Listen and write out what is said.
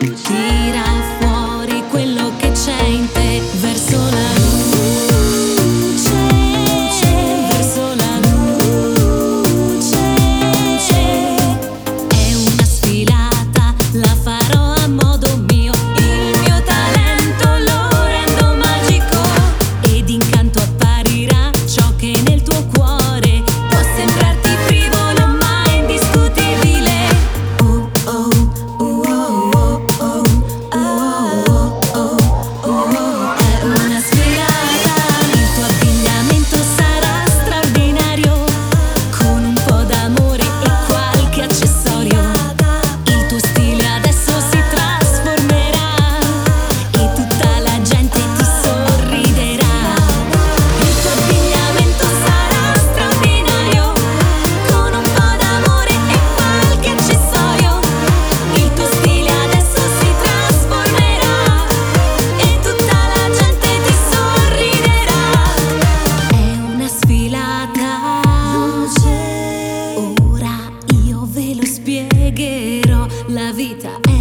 Tira fuori quello che c'è in te verso la luce, verso la luce. È una sfilata, la farò a modo mio. Il mio talento lo rendo magico ed incanto apparirà ciò che nel tuo cuore può sembrarti frivolo ma indiscutibile. Oh oh oh oh oh oh oh oh. È una sfilata, il tuo abbigliamento sarà straordinario, con un po' d'amore e qualche accessorio. Il tuo stile adesso si trasformerà e tutta la gente ti sorriderà. Il tuo abbigliamento sarà straordinario, con un po' d'amore e qualche accessorio. Il tuo stile adesso si trasformerà e tutta la gente ti sorriderà. È una sfilata, ora io ve lo spiegherò. La vita è